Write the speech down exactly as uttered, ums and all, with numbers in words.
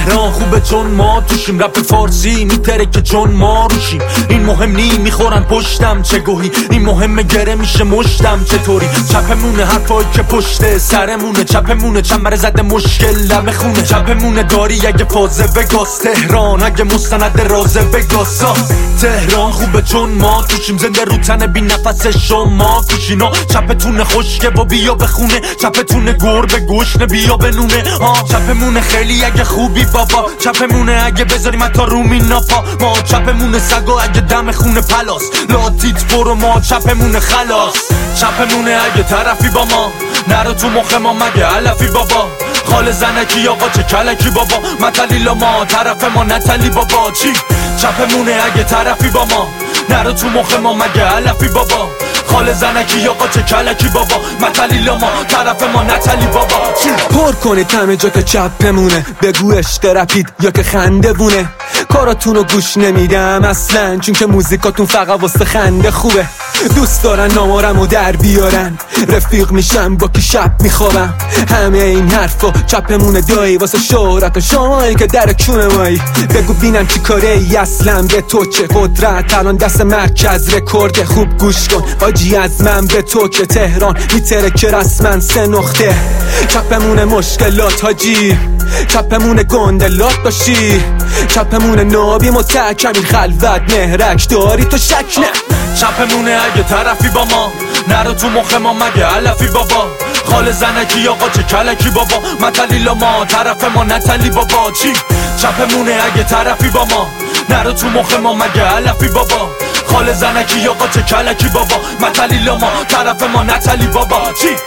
تهران خوبه چون ما توشیم، رپ فارسی میتره که چون ما روشیم. این مهم نی میخورن پشتم چه گوهی، این مهمه گره میشه مشتم چطوری. چپمونه حرفایی که پشت سرمونه، چپمونه چنبر زده مشکل لب خونه. چپمونه داری اگه فازه بگاس، تهران اگه مستند رازه بگاسا. تهران خوبه چون ما توشیم، زنده رو تن بی نفس شما کوشینا. چپتونه خشکه و بیا بخونه، چپتونه گربه گشنه بیا بنونه. آه چپمونه خیلی اگه خوبی بابا، چپمونه اگه بذاریم حتی رومی ناپا. ما چپمونه سگا اگه دم خونه پلاس، لاتیت برو ما چپمونه خلاص. چپمونه اگه طرفی با ما، نرو تو مخ ما مگه علفی بابا. خال زنکی آقا چه کلکی بابا، متلیلا ما طرف ما نتلی بابا. چی؟ چپمونه اگه طرفی با ما، نرو تو مخ ما مگه علفی بابا. خال زنکی آقا چه کلکی بابا، متلیلا ما طرف ما نتلی بابا. چی؟ پر کنید همه جا که چپمونه، بگو عشق رپید یا که خنده بونه. کاراتونو گوش نمیدم اصلا، چون که موزیکاتون فقط واسه خنده خوبه. دوست دارن نامارمو در بیارن، رفیق میشم با کی شب میخوابم. همه این حرفا چپمونه دایی، واسه شهرت و شمایی که در کونه مایی. بگو بینم چی کاره ای اصلا، به تو چه قدرت الان دست مرکز رکورد. خوب گوش کن حاجی از من به تو که تهران میتره که رسمن سه نقطه. چپمونه مشکلات حاجی، چپمونه گندلات باشی، چپمونه نابی متحکم این خلوت مهرک داری تو شک نه. چپمونه اگه طرفی با ما، نرو تو مخ ما مگه علفی بابا. خال زنکی آقا چه کلکی بابا، متلیلا ما طرف ما نتلی بابا. چی؟ چپمونه اگه طرفی با ما، نرو تو مخ ما مگه علفی بابا. خال زنکی آقا چه کلکی بابا، متلیلا ما طرف ما نتلی بابا. چی؟